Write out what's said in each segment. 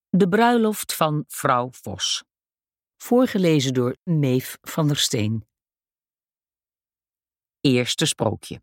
De bruiloft van vrouw Vos. Voorgelezen door Meef van der Steen. Eerste sprookje.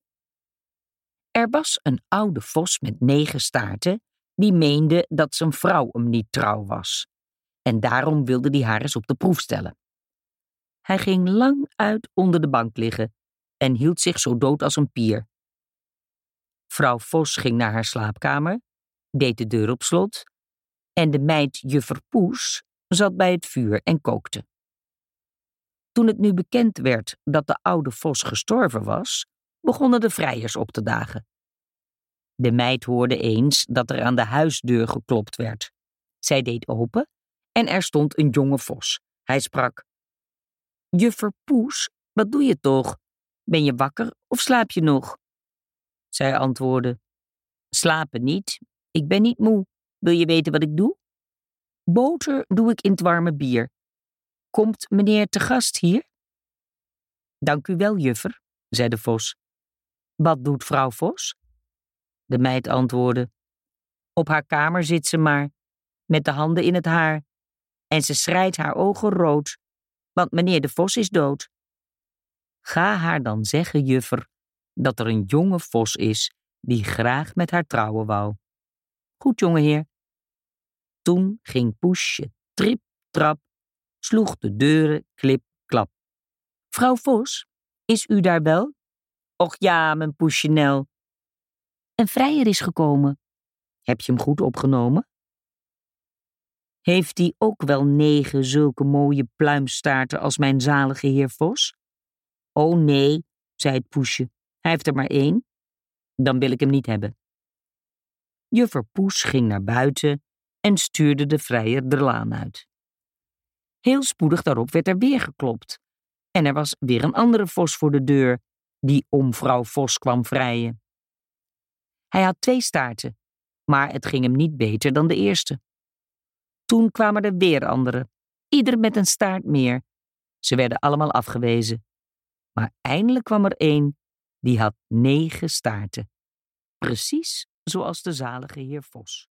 Er was een oude vos met 9 staarten, die meende dat zijn vrouw hem niet trouw was. En daarom wilde hij haar eens op de proef stellen. Hij ging lang uit onder de bank liggen en hield zich zo dood als een pier. Vrouw Vos ging naar haar slaapkamer, deed de deur op slot en de meid Juffer Poes zat bij het vuur en kookte. Toen het nu bekend werd dat de oude vos gestorven was, begonnen de vrijers op te dagen. De meid hoorde eens dat er aan de huisdeur geklopt werd. Zij deed open en er stond een jonge vos. Hij sprak: "Juffer Poes, wat doe je toch? Ben je wakker of slaap je nog?" Zij antwoordde: "Slapen niet, ik ben niet moe. Wil je weten wat ik doe? Boter doe ik in het warme bier. Komt meneer te gast hier?" "Dank u wel, juffer," zei de vos. "Wat doet vrouw Vos?" De meid antwoordde: "Op haar kamer zit ze maar, met de handen in het haar. En ze schreit haar ogen rood, want meneer de vos is dood. Ga haar dan zeggen, juffer, dat er een jonge vos is, die graag met haar trouwen wou." "Goed, jongeheer." Toen ging Poesje trip, trap, sloeg de deuren klip, klap. "Vrouw Vos, is u daar wel?" "Och ja, mijn Poesje Nel." "Een vrijer is gekomen. Heb je hem goed opgenomen?" "Heeft die ook wel 9 zulke mooie pluimstaarten als mijn zalige heer Vos?" "O nee," zei het Poesje, "hij heeft er maar 1. Dan wil ik hem niet hebben." Juffer Poes ging naar buiten en stuurde de vrijer de laan uit. Heel spoedig daarop werd er weer geklopt. En er was weer een andere vos voor de deur, die om vrouw Vos kwam vrijen. Hij had 2 staarten, maar het ging hem niet beter dan de eerste. Toen kwamen er weer anderen, ieder met een staart meer. Ze werden allemaal afgewezen. Maar eindelijk kwam er één, die had 9 staarten. Precies zoals de zalige heer Vos.